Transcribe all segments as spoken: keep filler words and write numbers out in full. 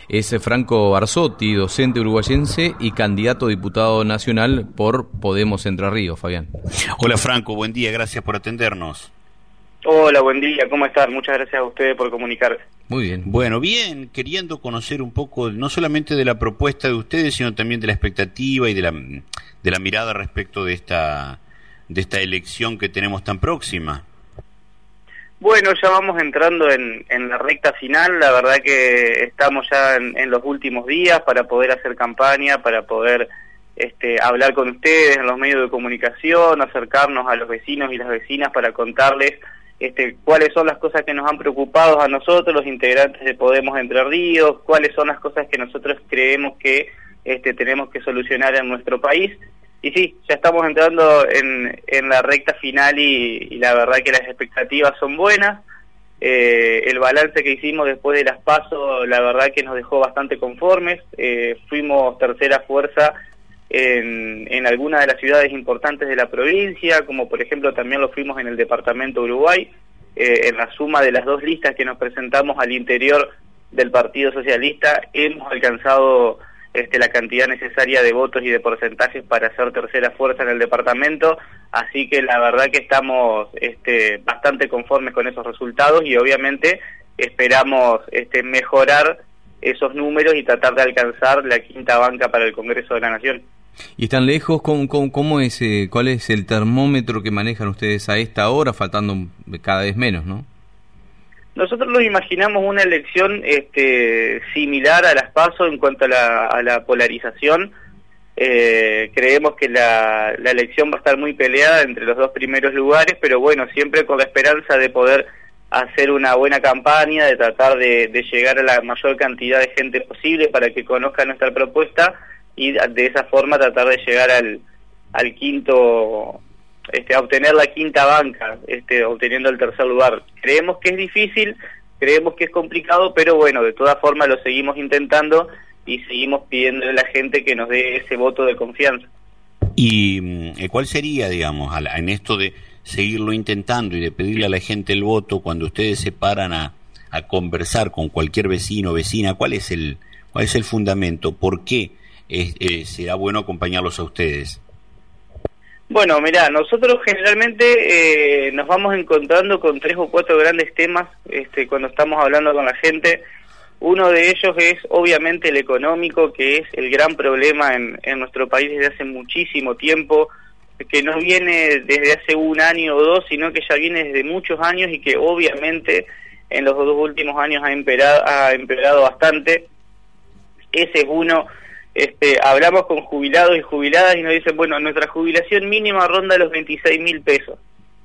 Es Franco Barsotti, docente uruguayense y candidato a diputado nacional por Podemos Entre Ríos, Fabián. Hola Franco, buen día, gracias por atendernos. Hola, buen día, ¿cómo están? Muchas gracias a ustedes por comunicarse. Muy bien. Bueno, bien, queriendo conocer un poco, no solamente de la propuesta de ustedes, sino también de la expectativa y de la, de la mirada respecto de esta, de esta elección que tenemos tan próxima. Bueno, ya vamos entrando en, en la recta final, la verdad que estamos ya en, en los últimos días para poder hacer campaña, para poder este, hablar con ustedes en los medios de comunicación, acercarnos a los vecinos y las vecinas para contarles este, cuáles son las cosas que nos han preocupado a nosotros, los integrantes de Podemos Entre Ríos, cuáles son las cosas que nosotros creemos que este, tenemos que solucionar en nuestro país. Y sí, ya estamos entrando en, en la recta final y, y la verdad que las expectativas son buenas. Eh, el balance que hicimos después de las PASO, la verdad que nos dejó bastante conformes. Eh, fuimos tercera fuerza en, en algunas de las ciudades importantes de la provincia, como por ejemplo también lo fuimos en el departamento de Uruguay. Eh, en la suma de las dos listas que nos presentamos al interior del Partido Socialista, hemos alcanzado Este, la cantidad necesaria de votos y de porcentajes para ser tercera fuerza en el departamento, así que la verdad que estamos este, bastante conformes con esos resultados y obviamente esperamos este, mejorar esos números y tratar de alcanzar la quinta banca para el Congreso de la Nación. ¿Y están lejos? ¿Cómo, cómo, cómo es, eh, cuál es el termómetro que manejan ustedes a esta hora, faltando cada vez menos, no? Nosotros nos imaginamos una elección este, similar a las PASO en cuanto a la, a la polarización. Eh, creemos que la, la elección va a estar muy peleada entre los dos primeros lugares, pero bueno, siempre con la esperanza de poder hacer una buena campaña, de tratar de, de llegar a la mayor cantidad de gente posible para que conozca nuestra propuesta y de esa forma tratar de llegar al, al quinto... Este, a obtener la quinta banca, este, obteniendo el tercer lugar. Creemos que es difícil, creemos que es complicado, pero bueno, de todas formas lo seguimos intentando y seguimos pidiéndole a la gente que nos dé ese voto de confianza. ¿Y cuál sería, digamos, en esto de seguirlo intentando y de pedirle a la gente el voto, cuando ustedes se paran a, a conversar con cualquier vecino o vecina, cuál es el, cuál es el fundamento? ¿Por qué es, eh, será bueno acompañarlos a ustedes? Bueno, mirá, nosotros generalmente eh, nos vamos encontrando con tres o cuatro grandes temas este, cuando estamos hablando con la gente. Uno de ellos es obviamente el económico, que es el gran problema en, en nuestro país desde hace muchísimo tiempo, que no viene desde hace un año o dos, sino que ya viene desde muchos años y que obviamente en los dos últimos años ha empeorado, ha empeorado bastante. Ese es uno. Este, hablamos con jubilados y jubiladas y nos dicen, bueno, nuestra jubilación mínima ronda los veintiséis mil pesos.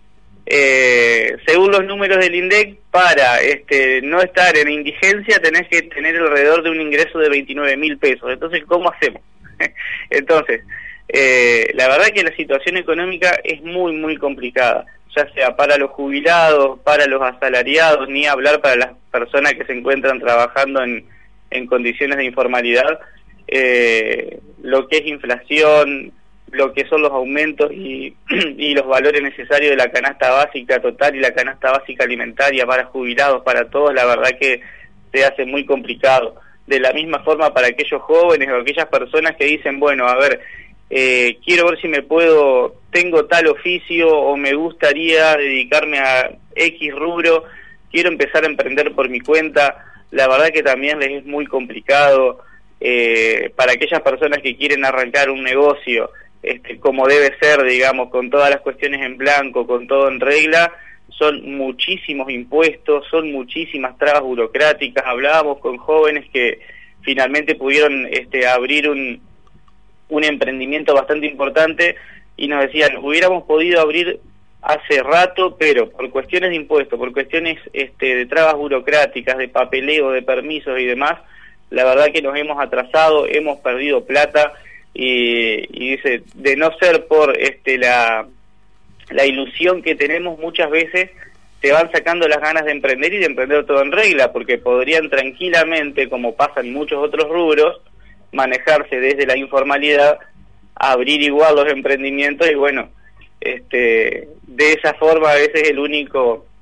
Eh, según los números del INDEC, para este, no estar en indigencia tenés que tener alrededor de un ingreso de veintinueve mil pesos. Entonces, ¿cómo hacemos? Entonces, eh, la verdad que la situación económica es muy, muy complicada, ya sea para los jubilados, para los asalariados, ni hablar para las personas que se encuentran trabajando en, en condiciones de informalidad. Eh, lo que es inflación, lo que son los aumentos y, y los valores necesarios de la canasta básica total y la canasta básica alimentaria para jubilados, para todos, la verdad que se hace muy complicado. De la misma forma para aquellos jóvenes o aquellas personas que dicen, bueno, a ver, eh, quiero ver si me puedo, tengo tal oficio o me gustaría dedicarme a X rubro, quiero empezar a emprender por mi cuenta, la verdad que también les es muy complicado. Eh, para aquellas personas que quieren arrancar un negocio este, como debe ser, digamos, con todas las cuestiones en blanco, con todo en regla, son muchísimos impuestos, son muchísimas trabas burocráticas. Hablábamos con jóvenes que finalmente pudieron este, abrir un, un emprendimiento bastante importante y nos decían, hubiéramos podido abrir hace rato, pero por cuestiones de impuestos, por cuestiones este, de trabas burocráticas, de papeleo, de permisos y demás, la verdad que nos hemos atrasado, hemos perdido plata y, y dice, de no ser por este la, la ilusión que tenemos muchas veces, te van sacando las ganas de emprender y de emprender todo en regla, porque podrían tranquilamente, como pasa en muchos otros rubros, manejarse desde la informalidad, abrir igual los emprendimientos y bueno, este de esa forma a veces el único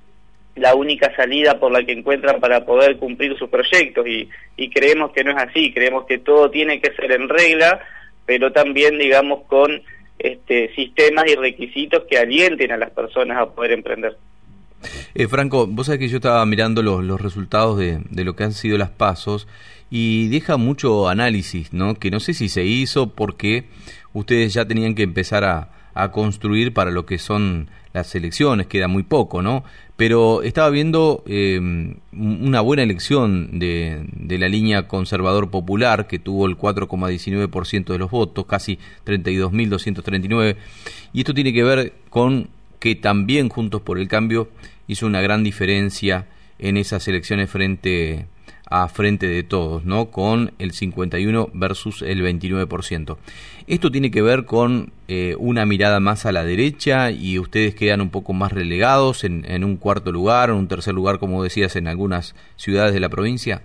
la única salida por la que encuentran para poder cumplir sus proyectos, y, y creemos que no es así. Creemos que todo tiene que ser en regla, pero también, digamos, con este, sistemas y requisitos que alienten a las personas a poder emprender. Eh, Franco, vos sabés que yo estaba mirando los, los resultados de, de lo que han sido las PASOs y deja mucho análisis, ¿no? Que no sé si se hizo porque ustedes ya tenían que empezar a, a construir para lo que son las elecciones, queda muy poco, ¿no? Pero estaba viendo eh, una buena elección de, de la línea conservador popular, que tuvo el cuatro coma diecinueve por ciento de los votos, casi treinta y dos mil doscientos treinta y nueve, y esto tiene que ver con que también Juntos por el Cambio hizo una gran diferencia en esas elecciones frente a Frente de Todos, ¿no? Con el cincuenta y uno versus el veintinueve por ciento. Esto tiene que ver con eh, una mirada más a la derecha y ustedes quedan un poco más relegados en, en un cuarto lugar, en un tercer lugar, como decías, en algunas ciudades de la provincia.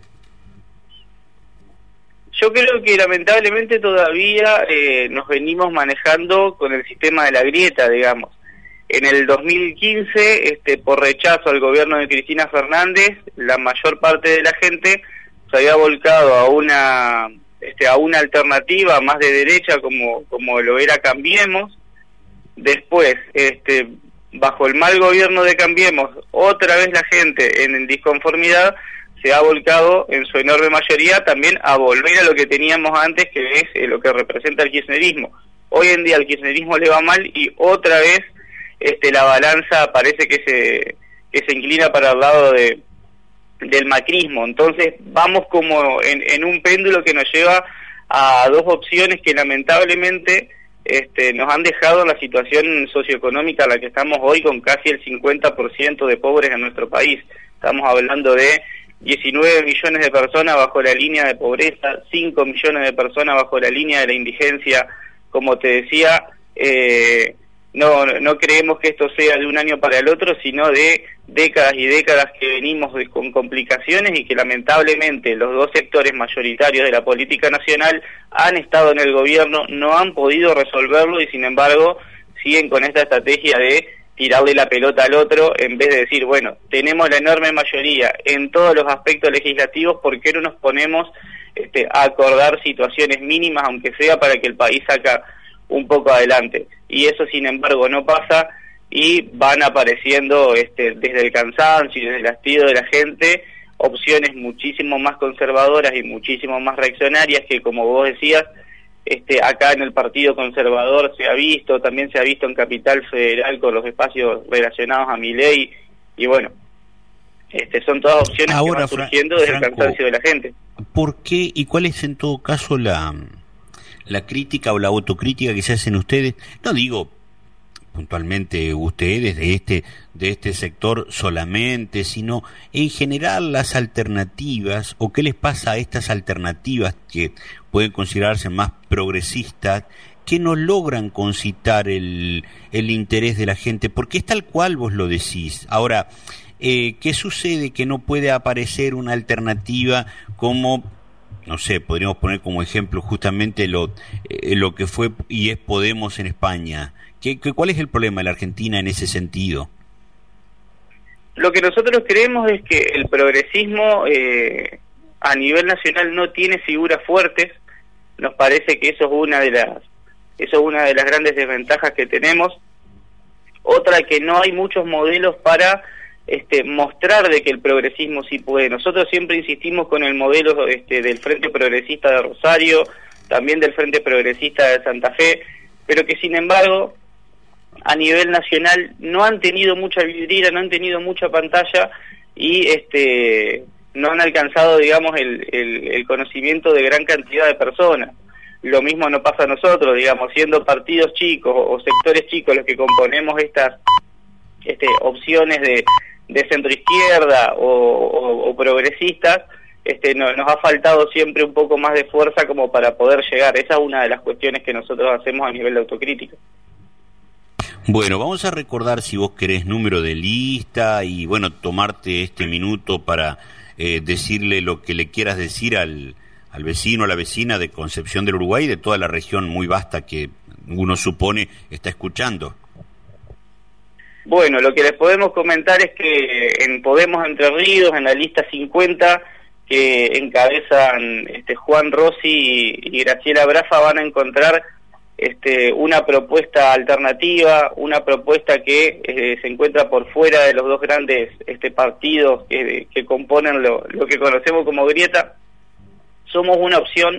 Yo creo que lamentablemente todavía eh, nos venimos manejando con el sistema de la grieta, digamos. En el dos mil quince, este, por rechazo al gobierno de Cristina Fernández, la mayor parte de la gente se había volcado a una este, a una alternativa más de derecha, como como lo era Cambiemos. Después, este, bajo el mal gobierno de Cambiemos, otra vez la gente en disconformidad se ha volcado en su enorme mayoría también a volver a lo que teníamos antes, que es eh, lo que representa el kirchnerismo. Hoy en día al kirchnerismo le va mal y otra vez este la balanza parece que se que se inclina para el lado de del macrismo. Entonces vamos como en, en un péndulo que nos lleva a dos opciones que lamentablemente este nos han dejado en la situación socioeconómica en la que estamos hoy, con casi el cincuenta por ciento de pobres en nuestro país. Estamos hablando de diecinueve millones de personas bajo la línea de pobreza, cinco millones de personas bajo la línea de la indigencia. Como te decía, eh No, no creemos que esto sea de un año para el otro, sino de décadas y décadas que venimos de, con complicaciones, y que lamentablemente los dos sectores mayoritarios de la política nacional han estado en el gobierno, no han podido resolverlo y sin embargo siguen con esta estrategia de tirarle la pelota al otro en vez de decir, bueno, tenemos la enorme mayoría en todos los aspectos legislativos, ¿por qué no nos ponemos este, a acordar situaciones mínimas, aunque sea para que el país saca un poco adelante? Y eso sin embargo no pasa, y van apareciendo este, desde el cansancio y desde el hastío de la gente opciones muchísimo más conservadoras y muchísimo más reaccionarias que, como vos decías, este, acá en el Partido Conservador se ha visto, también se ha visto en Capital Federal con los espacios relacionados a Milei, y bueno, este, son todas opciones Ahora, que van surgiendo desde Franco, el cansancio de la gente. ¿Por qué y cuál es en todo caso la... la crítica o la autocrítica que se hacen ustedes? No digo puntualmente ustedes de este de este sector solamente, sino en general las alternativas, o qué les pasa a estas alternativas que pueden considerarse más progresistas, que no logran concitar el, el interés de la gente, porque es tal cual vos lo decís. Ahora, eh, ¿qué sucede? Que no puede aparecer una alternativa como... no sé, podríamos poner como ejemplo justamente lo eh, lo que fue y es Podemos en España. ¿Qué, qué, ¿Cuál es el problema de la Argentina en ese sentido? Lo que nosotros creemos es que el progresismo eh, a nivel nacional no tiene figuras fuertes. Nos parece que eso es una de las eso es una de las grandes desventajas que tenemos. Otra, que no hay muchos modelos para Este, mostrar de que el progresismo sí puede. Nosotros siempre insistimos con el modelo este, del Frente Progresista de Rosario, también del Frente Progresista de Santa Fe, pero que sin embargo a nivel nacional no han tenido mucha vidriera, no han tenido mucha pantalla y este no han alcanzado, digamos, el, el, el conocimiento de gran cantidad de personas. Lo mismo nos pasa a nosotros, digamos, siendo partidos chicos o sectores chicos los que componemos estas este, opciones de de centroizquierda o, o, o progresistas, este, no, nos ha faltado siempre un poco más de fuerza como para poder llegar. Esa es una de las cuestiones que nosotros hacemos a nivel de autocrítica. Bueno, vamos a recordar, si vos querés, número de lista y, bueno, tomarte este minuto para eh, decirle lo que le quieras decir al, al vecino o la vecina de Concepción del Uruguay y de toda la región muy vasta que uno supone está escuchando. Bueno, lo que les podemos comentar es que en Podemos Entre Ríos, en la lista cincuenta, que encabezan este, Juan Rossi y, y Graciela Brafa, van a encontrar este, una propuesta alternativa, una propuesta que eh, se encuentra por fuera de los dos grandes este, partidos que, que componen lo, lo que conocemos como grieta. Somos una opción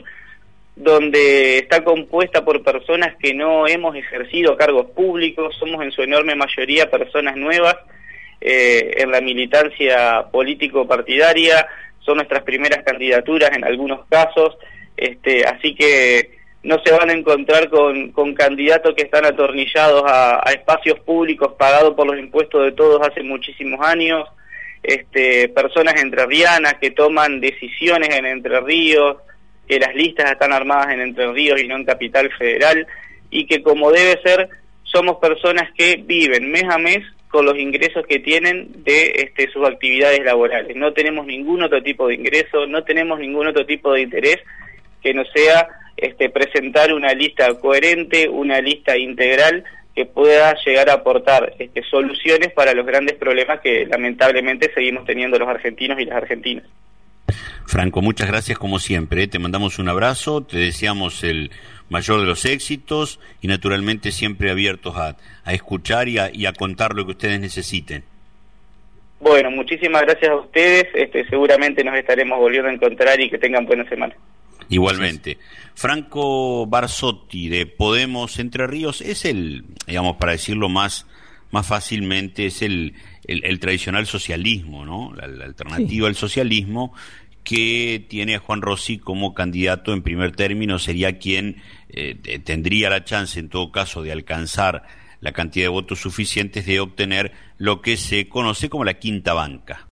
donde está compuesta por personas que no hemos ejercido cargos públicos, somos en su enorme mayoría personas nuevas eh, en la militancia político-partidaria, son nuestras primeras candidaturas en algunos casos, este, así que no se van a encontrar con, con candidatos que están atornillados a, a espacios públicos pagados por los impuestos de todos hace muchísimos años, este, personas entrerrianas que toman decisiones en Entre Ríos, que las listas están armadas en Entre Ríos y no en Capital Federal, y que como debe ser, somos personas que viven mes a mes con los ingresos que tienen de este, sus actividades laborales. No tenemos ningún otro tipo de ingreso, no tenemos ningún otro tipo de interés que no sea este, presentar una lista coherente, una lista integral que pueda llegar a aportar este, soluciones para los grandes problemas que lamentablemente seguimos teniendo los argentinos y las argentinas. Franco, muchas gracias como siempre, ¿eh? Te mandamos un abrazo, te deseamos el mayor de los éxitos y naturalmente siempre abiertos a, a escuchar y a, y a contar lo que ustedes necesiten. Bueno, muchísimas gracias a ustedes, este, seguramente nos estaremos volviendo a encontrar y que tengan buena semana. Igualmente. Franco Barsotti de Podemos Entre Ríos es el, digamos, para decirlo más, más fácilmente, es el, el, el tradicional socialismo, ¿no? La, la alternativa sí. al socialismo, que tiene a Juan Rossi como candidato en primer término, sería quien eh, tendría la chance, en todo caso, de alcanzar la cantidad de votos suficientes de obtener lo que se conoce como la quinta banca.